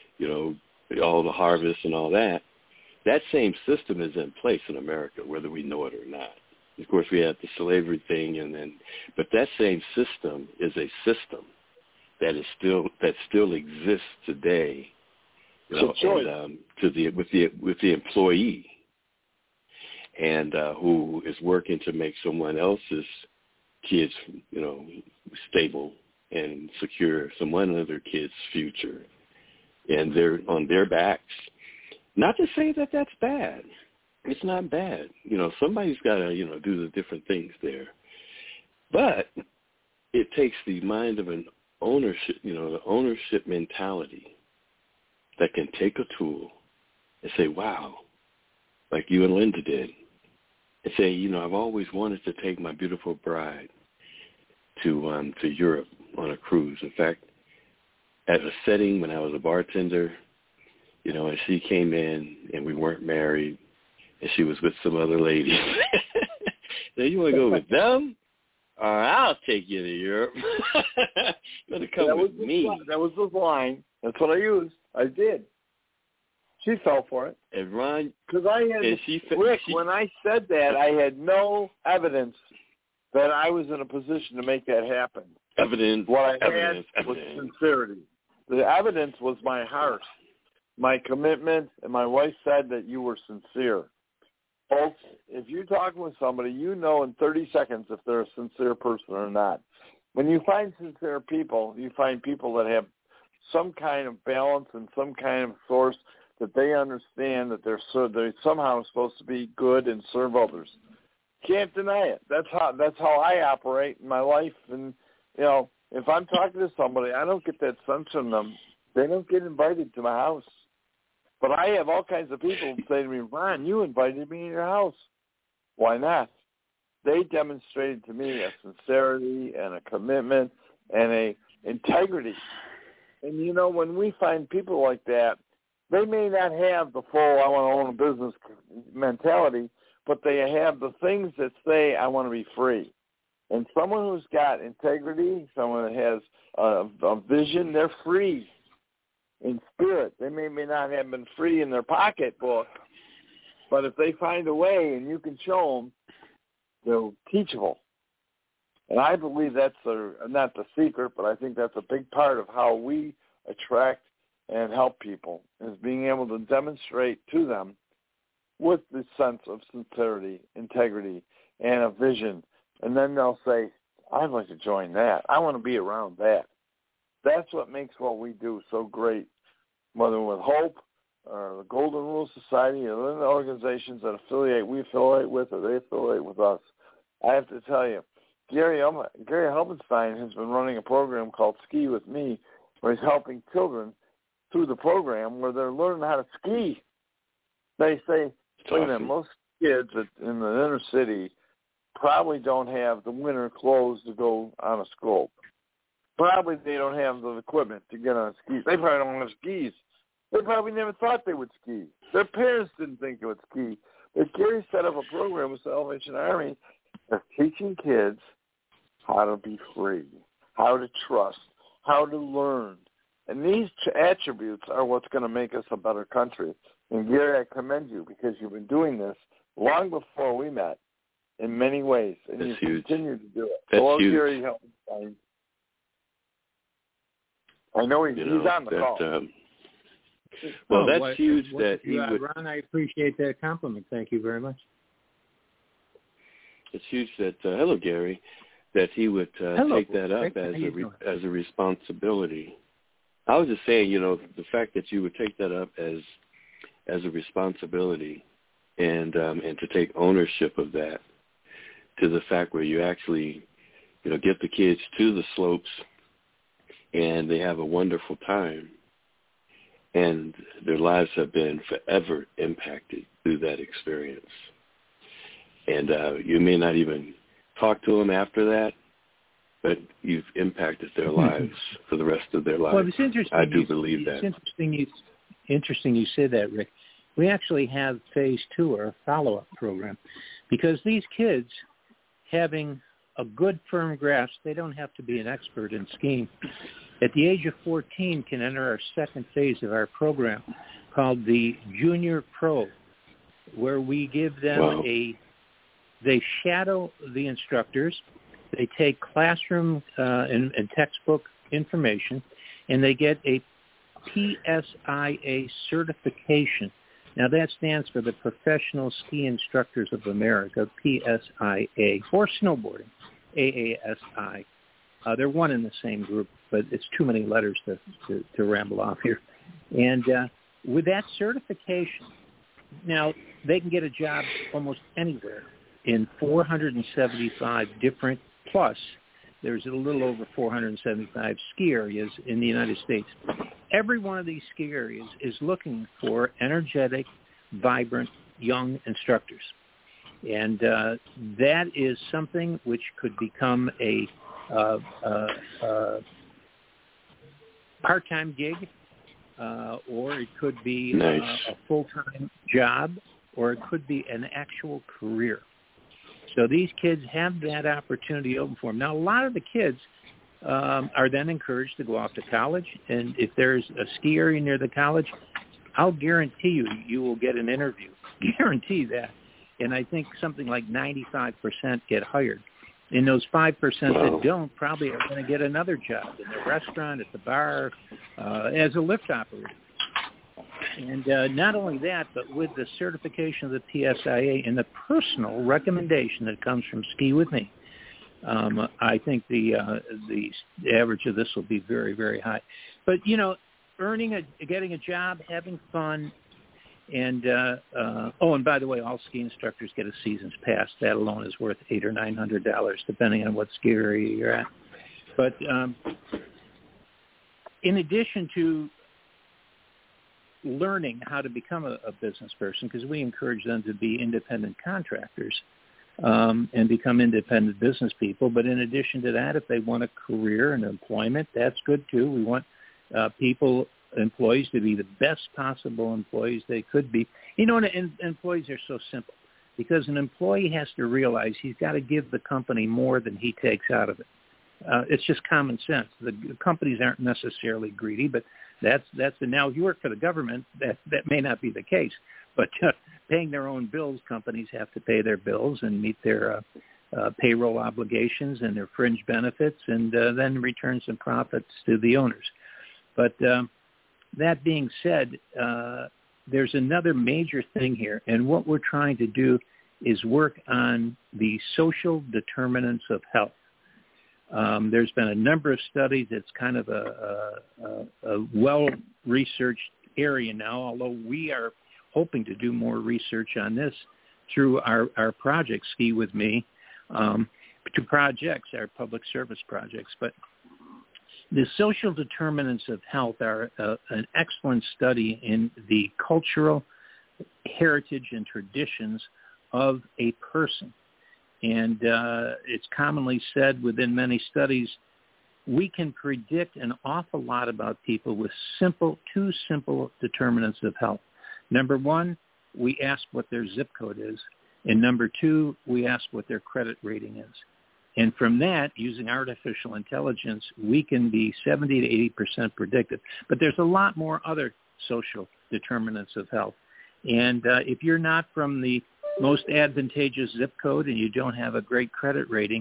all the harvest and all that. That same system is in place in America, whether we know it or not. Of course, we have the slavery thing, but that same system is a system that still exists today. With the employee, and who is working to make someone else's kids, stable and secure someone other kid's future, and they're on their backs. Not to say that that's bad. It's not bad. Somebody's got to, do the different things there. But it takes the mind of an ownership, the ownership mentality that can take a tool and say, wow, like you and Linda did, and say, I've always wanted to take my beautiful bride to Europe on a cruise. In fact, at a setting when I was a bartender, and she came in and we weren't married, and she was with some other ladies. Now, you want to go with them? I'll take you to Europe. You better come with me. That was the line. That's what I used. I did. She fell for it. And Ron, because Rick, when I said that, I had no evidence that I was in a position to make that happen. What I had was sincerity. The evidence was my heart, my commitment, and my wife said that you were sincere. Folks, if you're talking with somebody, in 30 seconds if they're a sincere person or not. When you find sincere people, you find people that have some kind of balance and some kind of source that they understand that they're somehow supposed to be good and serve others. Can't deny it. That's how I operate in my life. And if I'm talking to somebody, I don't get that sense from them. They don't get invited to my house. But I have all kinds of people say to me, Ron, you invited me in your house. Why not? They demonstrated to me a sincerity and a commitment and a integrity. And, when we find people like that, they may not have the full I want to own a business mentality, but they have the things that say I want to be free. And someone who's got integrity, someone that has a vision, they're free in spirit. They may not have been free in their pocketbook, but if they find a way and you can show them, they're teachable. And I believe that's not the secret, but I think that's a big part of how we attract and help people, is being able to demonstrate to them with the sense of sincerity, integrity, and a vision. And then they'll say, I'd like to join that. I want to be around that. That's what makes what we do so great, whether with Hope or the Golden Rule Society or the organizations that we affiliate with or they affiliate with us. I have to tell you, Gary Helbenstein has been running a program called Ski With Me, where he's helping children through the program where they're learning how to ski. They say, wait a minute, most kids in the inner city probably don't have the winter clothes to go on a slope. Probably they don't have the equipment to get on skis. They probably don't have skis. They probably never thought they would ski. Their parents didn't think they would ski. But Gary set up a program with Salvation Army of teaching kids how to be free, how to trust, how to learn. And these attributes are what's going to make us a better country. And Gary, I commend you because you've been doing this long before we met in many ways. And you continue to do it. That's huge. Gary Helbenstein. I know he's on the call. That's huge that he would. Ron, I appreciate that compliment. Thank you very much. It's huge that, hello, Gary, that he would take that up as a responsibility. I was just saying, the fact that you would take that up as a responsibility and to take ownership of that, to the fact where you actually, get the kids to the slopes and they have a wonderful time and their lives have been forever impacted through that experience. And you may not even talk to them after that, but you've impacted their lives for the rest of their lives. Well, it's interesting. I do believe that. It's interesting you say that, Rick. We actually have phase 2, or a follow-up program, because these kids, having a good firm grasp, they don't have to be an expert in skiing. At the age of 14, can enter our second phase of our program called the Junior Pro, where we give them they shadow the instructors, they take classroom and textbook information, and they get a PSIA certification. Now, that stands for the Professional Ski Instructors of America, PSIA, or snowboarding, AASI. They're one in the same group, but it's too many letters to ramble off here. And with that certification, now they can get a job almost anywhere in 475 different, plus there's a little over 475 ski areas in the United States. Every one of these ski areas is looking for energetic, vibrant, young instructors. And that is something which could become a part-time gig, or it could be a full-time job, or it could be an actual career. So these kids have that opportunity open for them. Now, a lot of the kids are then encouraged to go off to college, and if there's a ski area near the college, I'll guarantee you will get an interview. Guarantee that. And I think something like 95% get hired. And those 5% that don't probably are going to get another job in the restaurant, at the bar, as a lift operator. And not only that, but with the certification of the PSIA and the personal recommendation that comes from Ski With Me, I think the average of this will be very, very high. But, getting a job, having fun, and and by the way, all ski instructors get a season's pass. That alone is worth $800 or $900, depending on what ski area you're at. But in addition to learning how to become a business person, because we encourage them to be independent contractors and become independent business people. But in addition to that, if they want a career and employment, that's good too. We want employees to be the best possible employees they could be. And employees are so simple, because an employee has to realize he's got to give the company more than he takes out of it. It's just common sense. The companies aren't necessarily greedy, but now if you work for the government, that may not be the case. But paying their own bills, companies have to pay their bills and meet their payroll obligations and their fringe benefits, and then return some profits to the owners. But that being said, there's another major thing here, and what we're trying to do is work on the social determinants of health. There's been a number of studies. It's kind of a well-researched area now, although we are hoping to do more research on this through our project, Ski With Me, to projects, our public service projects. But the social determinants of health are an excellent study in the cultural heritage and traditions of a person. And it's commonly said within many studies, we can predict an awful lot about people with two simple determinants of health. Number one, we ask what their zip code is. And number two, we ask what their credit rating is. And from that, using artificial intelligence, we can be 70 to 80% predictive. But there's a lot more other social determinants of health. And if you're not from the most advantageous zip code and you don't have a great credit rating,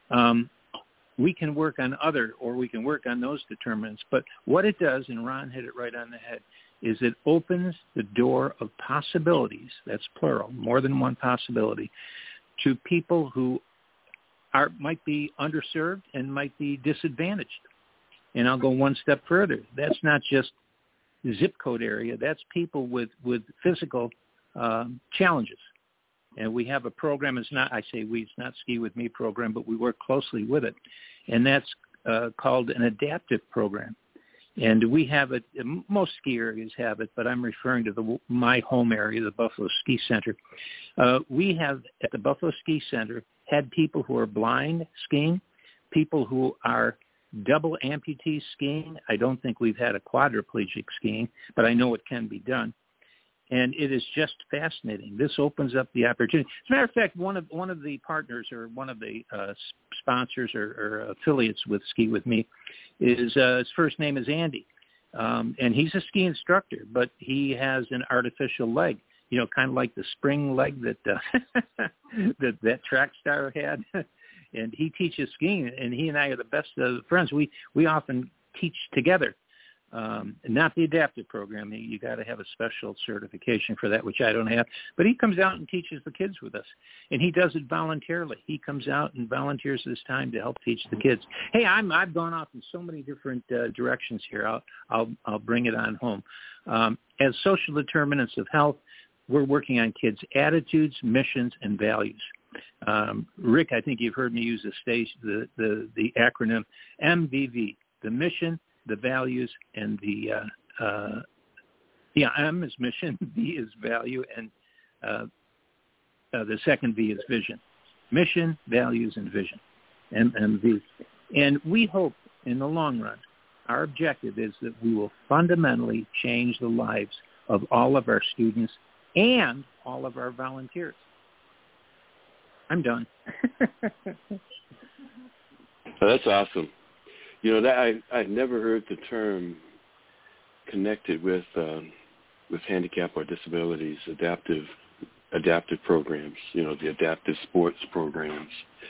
we can work on those determinants. But what it does, and Ron hit it right on the head, is it opens the door of possibilities, that's plural, more than one possibility, to people who might be underserved and might be disadvantaged. And I'll go one step further. That's not just zip code area. That's people with physical challenges. And we have a program. It's not Ski With Me program, but we work closely with it. And that's called an adaptive program. And we have it, most ski areas have it, but I'm referring to my home area, the Buffalo Ski Center. We have, at the Buffalo Ski Center, had people who are blind skiing, people who are double amputee skiing. I don't think we've had a quadriplegic skiing, but I know it can be done. And it is just fascinating. This opens up the opportunity. As a matter of fact, one of the partners or one of the sponsors or affiliates with Ski With Me is his first name is Andy, and he's a ski instructor, but he has an artificial leg. You know, kind of like the spring leg that that track star had. And he teaches skiing, and he and I are the best of friends. We often teach together. Not the adaptive program. You got to have a special certification for that, which I don't have. But he comes out and teaches the kids with us, and he does it voluntarily. He comes out and volunteers his time to help teach the kids. Hey, I've gone off in so many different directions here. I'll bring it on home. As social determinants of health, we're working on kids' attitudes, missions, and values. Rick, I think you've heard me use the acronym MVV: the mission, the values, and the M is mission, V is value, and the second V is vision. Mission, values, and vision, MV. And we hope in the long run, our objective is that we will fundamentally change the lives of all of our students and all of our volunteers. I'm done. Oh, that's awesome. You know, that I've never heard the term connected with handicap or disabilities, adaptive programs. You know, the adaptive sports programs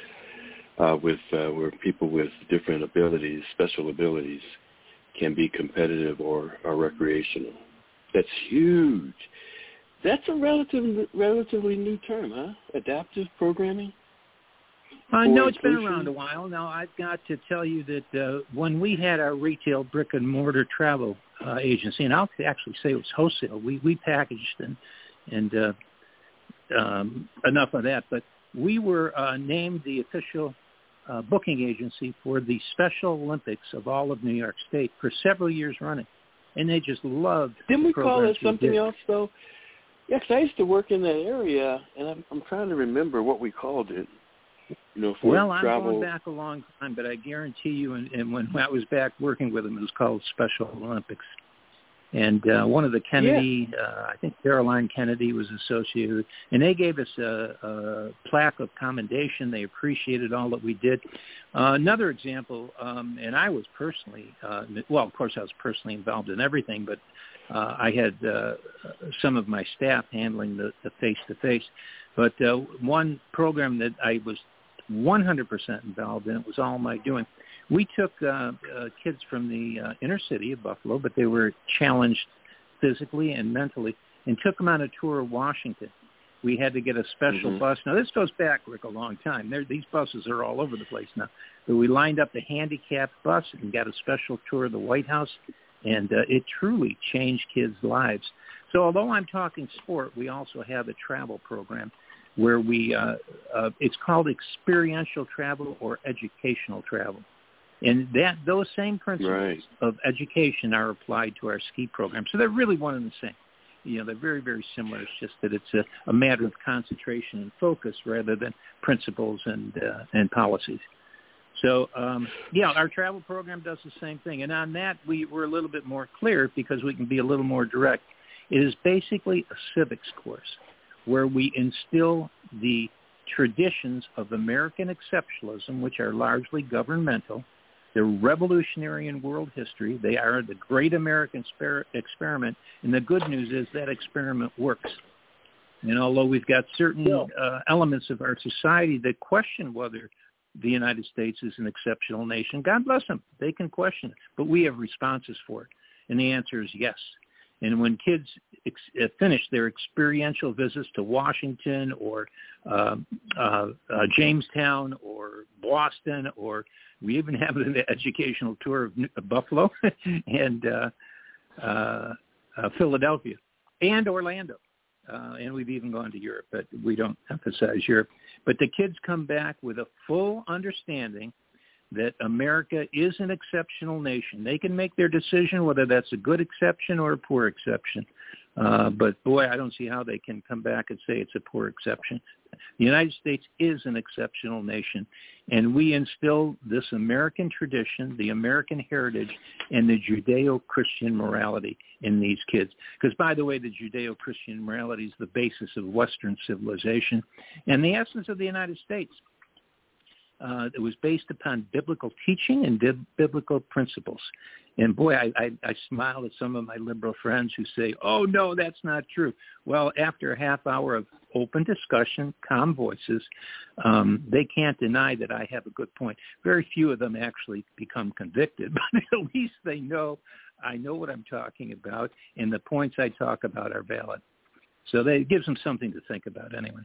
where people with different abilities, special abilities, can be competitive or recreational. That's huge. That's a relatively new term, huh? Adaptive programming? No, it's been around a while. Now, I've got to tell you that when we had our retail brick-and-mortar travel agency, and I'll actually say it was wholesale, we packaged and enough of that, but we were named the official booking agency for the Special Olympics of all of New York State for several years running, and they just loved Didn't we call it something did. else, though? Yeah, because I used to work in that area, and I'm trying to remember what we called it. You know, for well, travel. I'm going back a long time, but I guarantee you, and when I was back working with them, it was called Special Olympics. And one of the Kennedy, I think Caroline Kennedy was associated with, and they gave us a plaque of commendation. They appreciated all that we did. Another example, and I was personally, well, of course I was personally involved in everything, but I had some of my staff handling the face-to-face. But one program that I was 100% involved in, it was all my doing. We took kids from the inner city of Buffalo, but they were challenged physically and mentally, and took them on a tour of Washington. We had to get a special bus. Now, this goes back, Rick, a long time. These buses are all over the place now. But we lined up the handicapped bus and got a special tour of the White House, and it truly changed kids' lives. So although I'm talking sport, we also have a travel program where we it's called experiential travel or educational travel. And those same principles of education are applied to our ski program. So they're really one and the same. You know, they're very, very similar. It's just that it's a matter of concentration and focus rather than principles and policies. So, our travel program does the same thing. And on that, we're a little bit more clear because we can be a little more direct. It is basically a civics course where we instill the traditions of American exceptionalism, which are largely governmental. They're revolutionary in world history. They are the great American experiment. And the good news is that experiment works. And although we've got certain elements of our society that question whether the United States is an exceptional nation, God bless them. They can question it. But we have responses for it. And the answer is yes. And when kids finish their experiential visits to Washington or Jamestown or Boston, or we even have an educational tour of Buffalo and Philadelphia and Orlando. And we've even gone to Europe, but we don't emphasize Europe. But the kids come back with a full understanding that America is an exceptional nation. They can make their decision whether that's a good exception or a poor exception. But, boy, I don't see how they can come back and say it's a poor exception. The United States is an exceptional nation, and we instill this American tradition, the American heritage, and the Judeo-Christian morality in these kids. Because, by the way, the Judeo-Christian morality is the basis of Western civilization and the essence of the United States. It was based upon biblical teaching and biblical principles. And, boy, I smile at some of my liberal friends who say, oh, no, that's not true. Well, after a half hour of open discussion, calm voices, they can't deny that I have a good point. Very few of them actually become convicted, but at least they know I know what I'm talking about, and the points I talk about are valid. So that gives them something to think about anyway.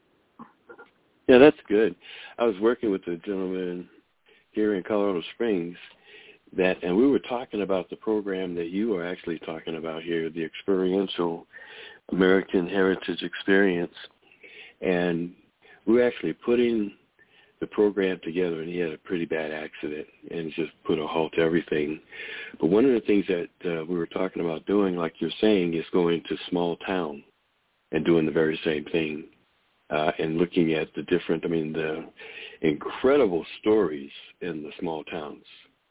Yeah, that's good. I was working with a gentleman here in Colorado Springs and we were talking about the program that you are actually talking about here, the experiential American Heritage Experience. And we were actually putting the program together, and he had a pretty bad accident and just put a halt to everything. But one of the things that we were talking about doing, like you're saying, is going to small town and doing the very same thing. And looking at the incredible stories in the small towns,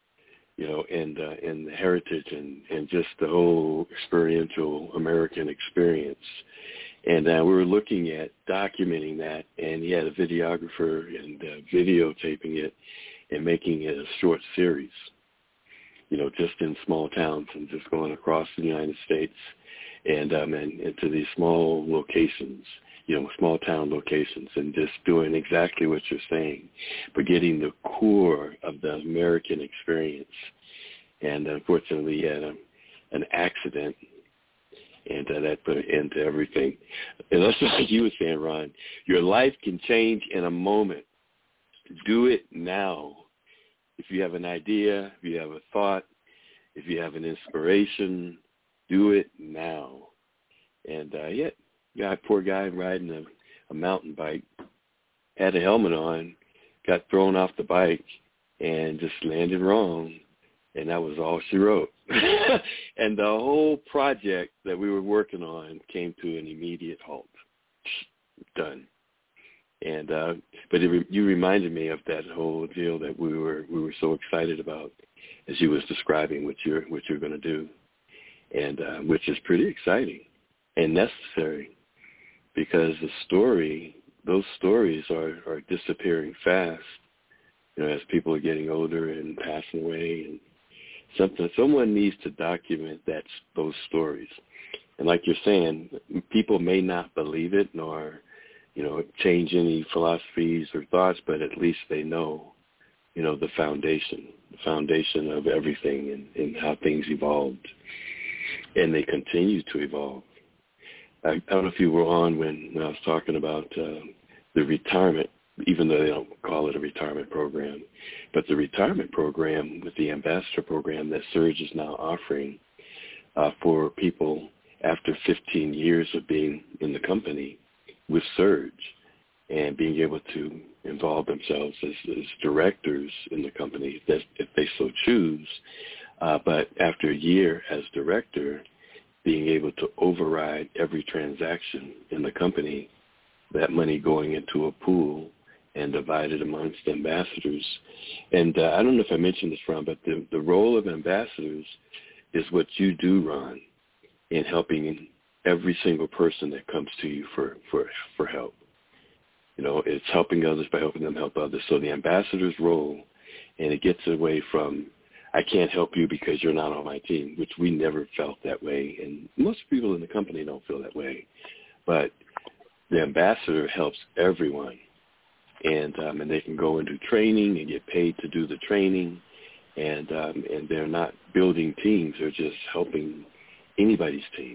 and the heritage and just the whole experiential American experience. And we were looking at documenting that, and he had a videographer and videotaping it and making it a short series, just in small towns and just going across the United States and into these small locations. Small town locations, and just doing exactly what you're saying, but getting the core of the American experience. And unfortunately, he had an accident, and that put an end to everything. And that's like you were saying, Ron, your life can change in a moment. Do it now. If you have an idea, if you have a thought, if you have an inspiration, do it now. And poor guy riding a mountain bike, had a helmet on, got thrown off the bike, and just landed wrong. And that was all she wrote. And the whole project that we were working on came to an immediate halt. Done. And but you reminded me of that whole deal that we were so excited about as you was describing what you're going to do, and which is pretty exciting and necessary. Because those stories are disappearing fast, as people are getting older and passing away, and someone needs to document those stories. And like you're saying, people may not believe it nor, change any philosophies or thoughts, but at least they know, the foundation of everything and how things evolved, and they continue to evolve. I don't know if you were on when I was talking about the retirement, even though they don't call it a retirement program, but the retirement program with the ambassador program that Surge is now offering for people after 15 years of being in the company with Surge and being able to involve themselves as directors in the company if they so choose. But after a year as director, being able to override every transaction in the company, that money going into a pool and divided amongst ambassadors. And I don't know if I mentioned this, Ron, but the role of ambassadors is what you do, Ron, in helping every single person that comes to you for help. It's helping others by helping them help others. So the ambassador's role, and it gets away from, I can't help you because you're not on my team, which we never felt that way. And most people in the company don't feel that way. But the ambassador helps everyone. And they can go and do training and get paid to do the training. And they're not building teams. They're just helping anybody's team.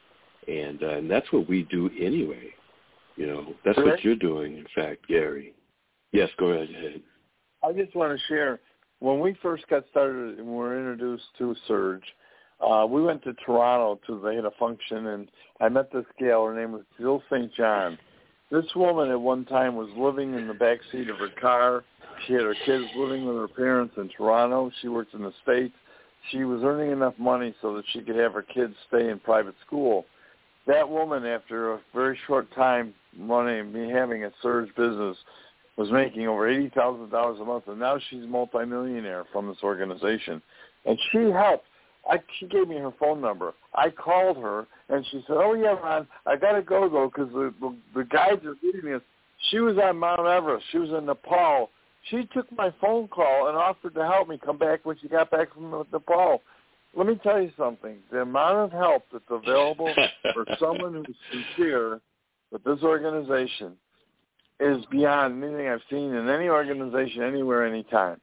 And that's what we do anyway. That's what you're doing, in fact, Gary. Yes, go ahead. I just want to share. When we first got started and were introduced to Surge, we went to Toronto they had a function, and I met this gal. Her name was Jill St. John. This woman at one time was living in the back seat of her car. She had her kids living with her parents in Toronto. She worked in the States. She was earning enough money so that she could have her kids stay in private school. that woman, after a very short time having a surge business, was making over $80,000 a month, and now she's a multimillionaire from this organization. And she helped. She gave me her phone number. I called her, and she said, "Oh, yeah, Ron, I got to go, though, because the guides are leaving us." She was on Mount Everest. She was in Nepal. She took my phone call and offered to help me come back when she got back from Nepal. Let me tell you something. The amount of help that's available for someone who's sincere with this organization is beyond anything I've seen in any organization, anywhere, anytime.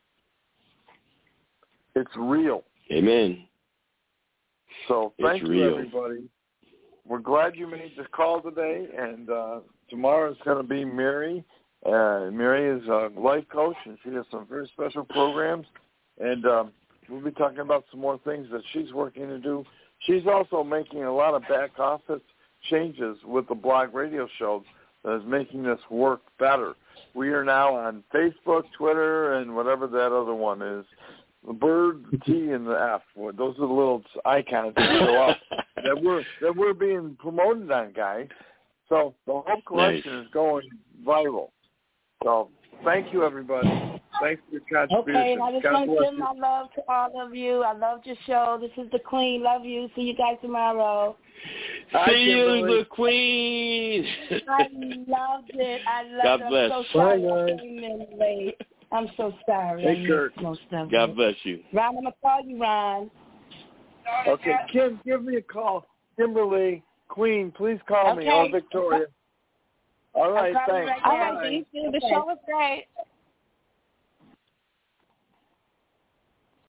It's real. Amen. So thank It's you, real. everybody. We're glad you made this call today, and tomorrow is going to be Mary. Mary is a life coach, and she has some very special programs, and we'll be talking about some more things that she's working to do. She's also making a lot of back office changes with the blog radio show that is making this work better. We are now on Facebook, Twitter, and whatever that other one is. The bird, the T, and the F. Those are the little icons that show up that we're being promoted on, guys. So the whole collection is going viral. So thank you, everybody. Thanks for your contribution. Okay, and I just want to send my love to all of you. I loved your show. This is the Queen. Love you. See you guys tomorrow. See you, the Queen. I loved it. God bless. I'm so sorry I came in late. I'm so sorry. Hey, Kurt. God bless you. Ron, I'm going to call you, Ron. Okay, Kim, give me a call. Kimberly, Queen, please call me. Or Victoria. All right, thanks. All right, the show was great.